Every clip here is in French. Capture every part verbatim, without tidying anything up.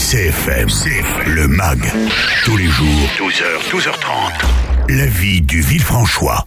C F M, C F M, le M A G, tous les jours, douze heures, douze heures trente. La vie du Villefranchois.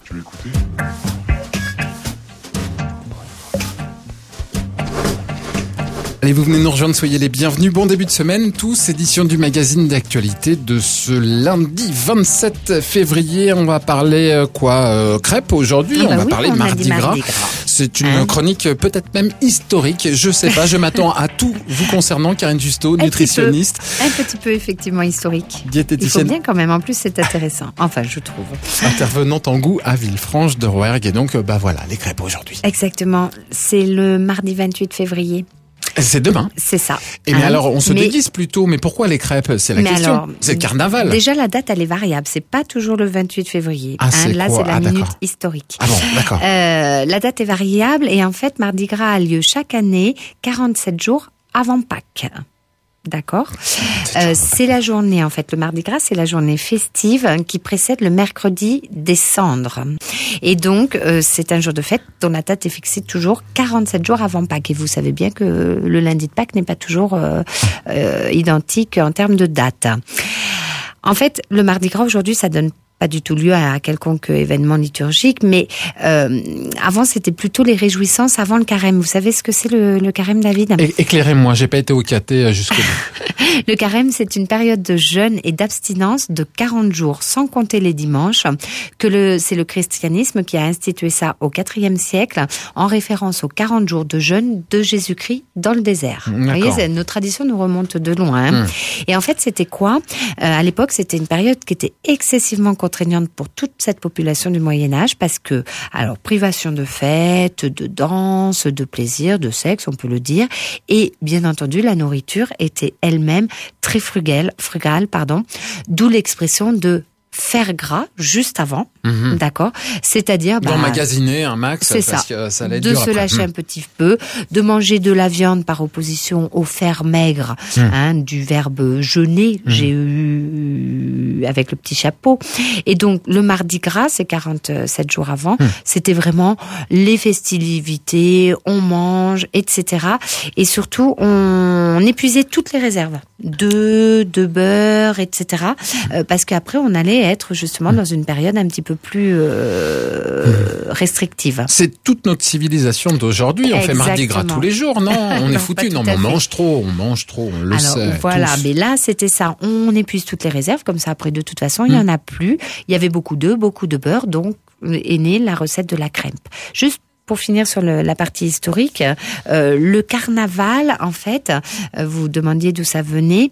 Allez, vous venez nous rejoindre, soyez les bienvenus. Bon début de semaine, tous, édition du magazine d'actualité de ce lundi vingt-sept février. On va parler euh, quoi euh, crêpes aujourd'hui, ah bah on va oui, parler on Mardi Gras. Mardi Gras. C'est une hein chronique peut-être même historique, je sais pas, je m'attends à tout vous concernant. Karine Justeau, un nutritionniste. Petit peu, un petit peu effectivement historique. Diététicienne. Il faut bien quand même, en plus c'est intéressant, enfin je trouve. Intervenante en goût à Villefranche de Rouergue. Et donc, bah voilà, les crêpes aujourd'hui. Exactement, c'est le mardi vingt-huit février. C'est demain. C'est ça. Et mais hein alors, on se mais... déguise plutôt. Mais pourquoi les crêpes? C'est la mais question. Alors, c'est le carnaval. Déjà, la date, elle est variable. C'est pas toujours le vingt-huit février. Ah, c'est hein, là, quoi c'est la ah, minute d'accord. historique. Ah bon, d'accord. Euh, la date est variable et en fait, Mardi Gras a lieu chaque année, quarante-sept jours avant Pâques. D'accord. Euh, c'est la journée, en fait, le Mardi Gras, c'est la journée festive qui précède le mercredi des cendres. Et donc, euh, c'est un jour de fête dont la date est fixée toujours quarante-sept jours avant Pâques. Et vous savez bien que le lundi de Pâques n'est pas toujours euh, euh, identique en termes de date. En fait, le Mardi Gras, aujourd'hui, ça donne pas du tout lieu à quelconque événement liturgique, mais euh, avant c'était plutôt les réjouissances avant le carême. Vous savez ce que c'est le, le carême, David ? É- Éclairez-moi, j'ai pas été au caté jusqu'au bout. Le carême, c'est une période de jeûne et d'abstinence de quarante jours, sans compter les dimanches, que le, c'est le christianisme qui a institué ça au quatrième siècle, en référence aux quarante jours de jeûne de Jésus-Christ dans le désert. Vous voyez, nos traditions nous remontent de loin. Hein. Mmh. Et en fait, c'était quoi ? euh, À l'époque, c'était une période qui était excessivement contraignante pour toute cette population du Moyen-Âge, parce que, alors, privation de fêtes, de danse, de plaisir, de sexe, on peut le dire, et bien entendu, la nourriture était elle-même très frugale, frugale, pardon, d'où l'expression de faire gras juste avant, mmh. d'accord, c'est-à-dire bah, d'emmagasiner un max, c'est parce ça, que ça allait être de dur se après. lâcher mmh. un petit peu, de manger de la viande par opposition au faire maigre, mmh. hein, du verbe jeûner, mmh. j'ai eu avec le petit chapeau, et donc le Mardi Gras, c'est quarante-sept jours avant, mmh. c'était vraiment les festivités, on mange, et cetera. Et surtout, on, on épuisait toutes les réserves d'œufs, de beurre, et cetera. Euh, parce qu'après, on allait être justement dans une période un petit peu plus euh, restrictive. C'est toute notre civilisation d'aujourd'hui. On Exactement. fait Mardi Gras tous les jours, non ? On est foutu. Non, mais on mange trop, on mange trop, on le Alors, sait. Voilà, tous. mais là, c'était ça. On épuise toutes les réserves, comme ça, après, de toute façon, il n'y mmh. en a plus. Il y avait beaucoup d'œufs, beaucoup de beurre, donc est née la recette de la crêpe. Juste pour finir sur le, la partie historique, euh, le carnaval, en fait, euh, vous demandiez d'où ça venait.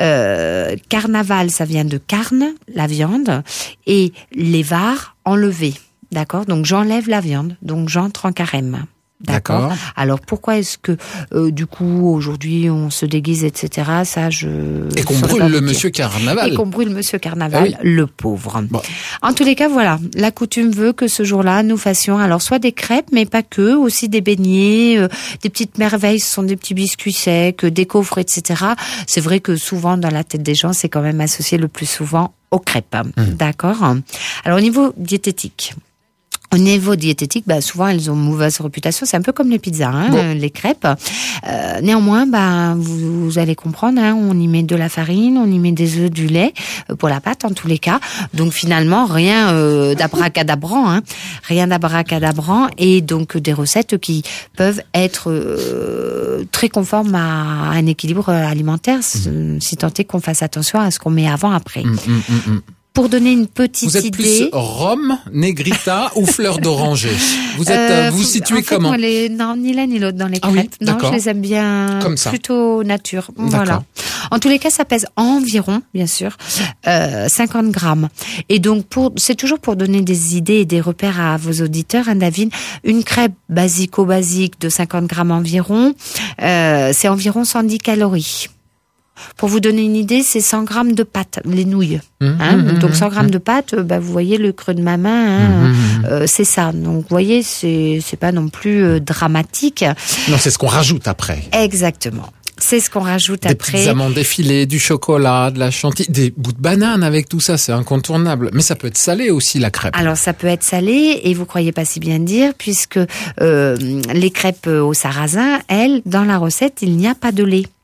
Euh, carnaval, ça vient de carne, la viande, et lévar, enlever. D'accord ? Donc j'enlève la viande, donc j'entre en carême. D'accord. D'accord. Alors pourquoi est-ce que euh, du coup aujourd'hui on se déguise, et cetera. Ça, je. Et qu'on brûle le Monsieur Carnaval. Et qu'on brûle Monsieur Carnaval, ah oui. le pauvre. Bon. En tous les cas, voilà, la coutume veut que ce jour-là nous fassions alors soit des crêpes, mais pas que, aussi des beignets, euh, des petites merveilles. Ce sont des petits biscuits secs, des gaufres, et cetera. C'est vrai que souvent dans la tête des gens, c'est quand même associé le plus souvent aux crêpes. Mmh. D'accord. Alors au niveau diététique. Au niveau diététique, bah, souvent elles ont mauvaise réputation. C'est un peu comme les pizzas, hein, bon. les crêpes. Euh, néanmoins, bah, vous, vous allez comprendre, hein, on y met de la farine, on y met des œufs, du lait euh, pour la pâte en tous les cas. Donc finalement, rien euh, d'abracadabrant, hein, rien d'abracadabrant, et donc des recettes qui peuvent être euh, très conformes à un équilibre alimentaire, mmh. si tant est qu'on fasse attention à ce qu'on met avant, après. Mmh, mmh, mmh. Pour donner une petite idée... Vous êtes idée, plus rhum, négrita ou fleur d'oranger ? Vous êtes, euh, vous situez en fait, comment ? Moi, les, non, ni l'un ni l'autre dans les ah crêpes. Oui, non, je les aime bien Comme ça. plutôt nature. Voilà. En tous les cas, ça pèse environ, bien sûr, euh, cinquante grammes. Et donc, pour, c'est toujours pour donner des idées et des repères à vos auditeurs, hein, David. Une crêpe basico-basique de cinquante grammes environ, euh, c'est environ cent dix calories. Pour vous donner une idée, c'est cent grammes de pâte, les nouilles. Mmh, hein mmh, Donc cent grammes mmh. de pâte, bah, vous voyez le creux de ma main, hein, mmh. euh, c'est ça. Donc vous voyez, c'est, c'est pas non plus euh, dramatique. Non, c'est ce qu'on rajoute après. Exactement. C'est ce qu'on rajoute des après. Des petites amandes effilées, du chocolat, de la chantilly, des bouts de banane avec tout ça, c'est incontournable. Mais ça peut être salé aussi, la crêpe. Alors ça peut être salé, et vous croyez pas si bien dire, puisque euh, les crêpes au sarrasin, elles, dans la recette, il n'y a pas de lait.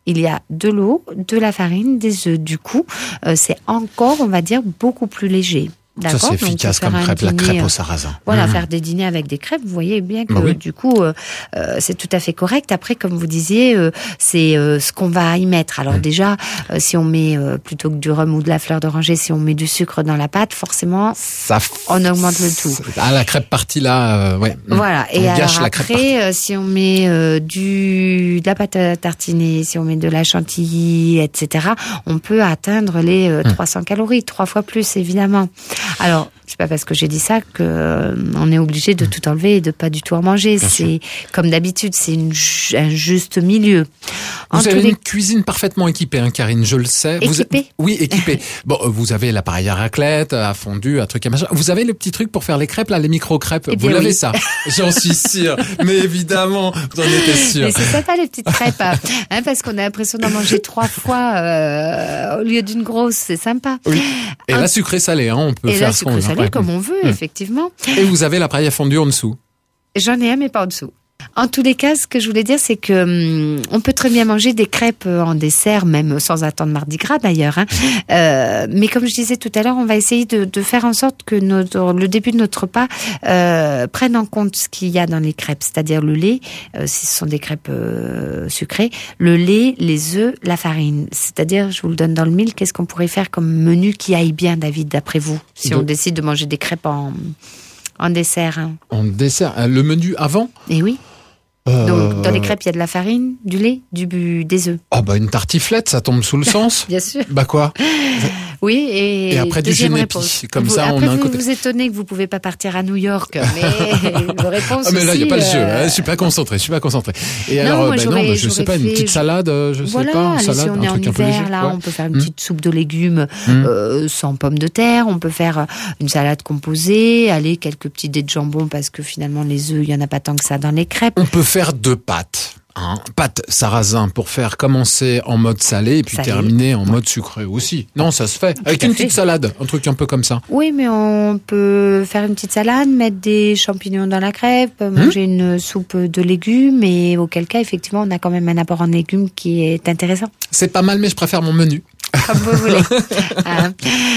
il y a de l'eau, de la farine, des œufs. Du coup, euh, c'est encore, on va dire, beaucoup plus léger. D'accord. Ça, c'est efficace comme crêpe, dîner, la crêpe au sarrasin. Voilà, mmh. faire des dîners avec des crêpes, vous voyez bien que, oui. du coup, euh, euh, c'est tout à fait correct. Après, comme vous disiez, euh, c'est euh, ce qu'on va y mettre. Alors mmh. déjà, euh, si on met, euh, plutôt que du rhum ou de la fleur d'oranger, si on met du sucre dans la pâte, forcément, ça f... on augmente le tout. Ah, la crêpe partie là, euh, ouais. Voilà. On et gâche alors la après, euh, si on met euh, du, de la pâte à tartiner, si on met de la chantilly, et cetera, on peut atteindre les euh, mmh. trois cents calories, trois fois plus, évidemment. Alors, c'est pas parce que j'ai dit ça que euh, on est obligé de tout enlever et de pas du tout en manger. Bien c'est sûr. Comme d'habitude, c'est une, un juste milieu. En vous avez les... une cuisine parfaitement équipée, hein, Karine, je le sais. Équipée. Vous... Oui, équipée. Bon, vous avez l'appareil à raclette, à fondu, un truc à machin. Vous avez le petit truc pour faire les crêpes là, les micro crêpes. Eh vous l'avez oui. ça. J'en suis sûre. Mais évidemment, vous en étiez sûre. Mais c'est sympa les petites crêpes, hein, parce qu'on a l'impression d'en manger trois fois euh, au lieu d'une grosse. C'est sympa. Oui. Et la sucré salée, hein, on peut et faire la ce qu'on veut. Salée, comme on veut, mmh. effectivement. Et vous avez l'appareil à fondu en dessous. J'en ai un, mais pas en dessous. En tous les cas, ce que je voulais dire, c'est que hum, on peut très bien manger des crêpes en dessert, même sans attendre Mardi Gras d'ailleurs. Hein. Euh, mais comme je disais tout à l'heure, on va essayer de, de faire en sorte que notre, le début de notre repas euh, prenne en compte ce qu'il y a dans les crêpes, c'est-à-dire le lait, euh, si ce sont des crêpes euh, sucrées, le lait, les œufs, la farine. C'est-à-dire, je vous le donne dans le mille, qu'est-ce qu'on pourrait faire comme menu qui aille bien, David, d'après vous, si Donc, on décide de manger des crêpes en, en dessert. Hein. En dessert, le menu avant ? Eh oui. Euh... Donc, dans les crêpes, il y a de la farine, du lait, du des œufs. Ah bah une tartiflette, ça tombe sous le sens. Bien sûr. Bah quoi ? Oui, et, et après du génépi. Comme vous, ça, après, on a un vous côté. Vous étonnez que vous pouvez pas partir à New York, mais la réponse ah mais là, il n'y a pas le jeu. Euh... Là, je suis pas concentré. Je suis pas concentré. Et non, alors, moi, ben non, je sais pas, une petite je... salade, je voilà, sais pas, une allez, salade, si on un est truc en un peu hiver, léger. là, ouais. on peut faire une mmh. petite soupe de légumes mmh. euh, sans pommes de terre. On peut faire une salade composée, allez, quelques petits dés de jambon parce que finalement les œufs, il y en a pas tant que ça dans les crêpes. On peut faire deux pâtes. Hein, pâte sarrasin pour faire commencer en mode salé et puis salé. terminer en mode sucré aussi. Non, ça se fait. Avec Tout une petite fait. salade, un truc un peu comme ça. Oui, mais on peut faire une petite salade, mettre des champignons dans la crêpe, manger mmh. une soupe de légumes et auquel cas, effectivement, on a quand même un apport en légumes qui est intéressant. C'est pas mal, mais je préfère mon menu. Comme vous voulez. hein.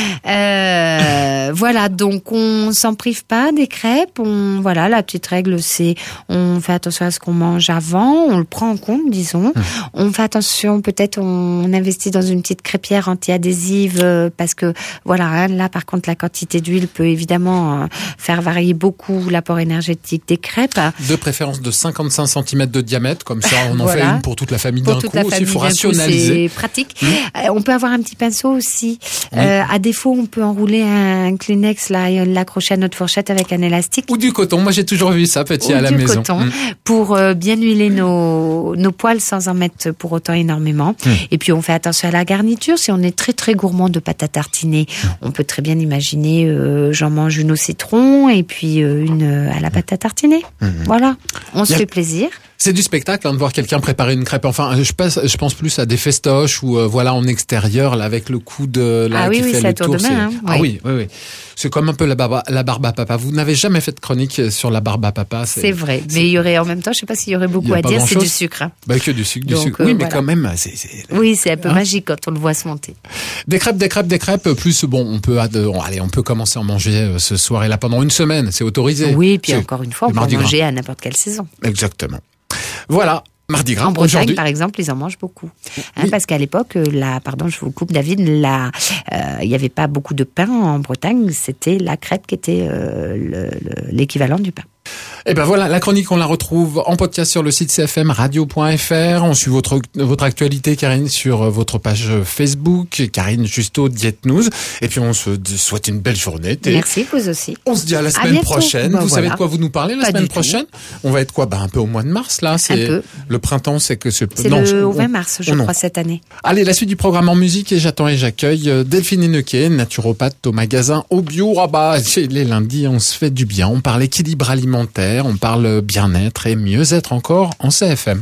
euh, voilà, donc on s'en prive pas des crêpes. On, voilà, la petite règle, c'est on fait attention à ce qu'on mange avant, on le prend en compte, disons. Mmh. On fait attention, peut-être on investit dans une petite crêpière anti-adhésive euh, parce que voilà, hein, là par contre la quantité d'huile peut évidemment euh, faire varier beaucoup l'apport énergétique des crêpes. De préférence de cinquante-cinq centimètres de diamètre, comme ça on en voilà. fait une pour toute la famille pour d'un toute coup la aussi. famille Il faut d'un rationaliser. Coup, c'est pratique. Mmh. Euh, on peut avoir un petit pinceau aussi. Oui. Euh, à défaut, on peut enrouler un Kleenex là et l'accrocher à notre fourchette avec un élastique. Ou du coton. Moi, j'ai toujours vu ça petit Ou à la du maison. Coton, mmh. pour euh, bien huiler nos nos poêles sans en mettre pour autant énormément. Mmh. Et puis on fait attention à la garniture. Si on est très très gourmand de pâte à tartiner, mmh. on peut très bien imaginer euh, j'en mange une au citron et puis euh, une à la pâte à tartiner. Mmh. Voilà, on se a... fait plaisir. C'est du spectacle hein, de voir quelqu'un préparer une crêpe. Enfin, je pense, je pense plus à des festoches ou euh, voilà en extérieur là avec le coup de là ah qui oui, fait oui, le tour. tour. De main, hein, ah oui. oui, oui, oui. C'est comme un peu la barbe, la barbe à papa. Vous n'avez jamais fait de chronique sur la barbe à papa. C'est, c'est vrai, c'est... mais il y aurait en même temps, je sais pas s'il y aurait beaucoup à dire. C'est du sucre. Hein. Bah que du sucre, du Donc, sucre. Euh, oui, voilà. mais quand même, c'est. c'est... Oui, c'est un peu hein? magique quand on le voit se monter. Des crêpes, des crêpes, des crêpes. Plus bon, on peut, allez, on peut commencer à en manger ce soir et là pendant une semaine. C'est autorisé. Oui, puis c'est... encore une fois, on peut en manger à n'importe quelle saison. Exactement. Voilà. Mardi Gras, en Bretagne, aujourd'hui. par exemple, ils en mangent beaucoup. Hein, oui. Parce qu'à l'époque, la, pardon, je vous coupe, David, la, euh, il n'y avait pas beaucoup de pain en Bretagne. C'était la crêpe qui était euh, le, le, l'équivalent du pain. Et ben voilà, la chronique, on la retrouve en podcast sur le site c f m radio point f r. On suit votre, votre actualité, Karine, sur votre page Facebook, Karine Justo, Diet News. Et puis, on se souhaite une belle journée. Merci, vous aussi. On se dit à la semaine à prochaine. Bah, vous voilà. savez de quoi vous nous parlez la Pas semaine prochaine? Tout. On va être quoi? Ben, un peu au mois de mars, là. C'est un peu. Le printemps, c'est que c'est, c'est non, le on, vingt mars, je on, crois, non. cette année. Allez, la suite du programme en musique et j'attends et j'accueille Delphine Hennequet, naturopathe au magasin Au Bio. Ah bah, les lundis, on se fait du bien. On parle équilibre alimentaire, on parle bien-être et mieux être encore en C F M.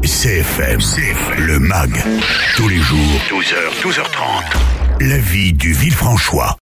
C F M, C F M, le M A G. Tous les jours, douze heures, douze heures trente. La vie du Villefranchois.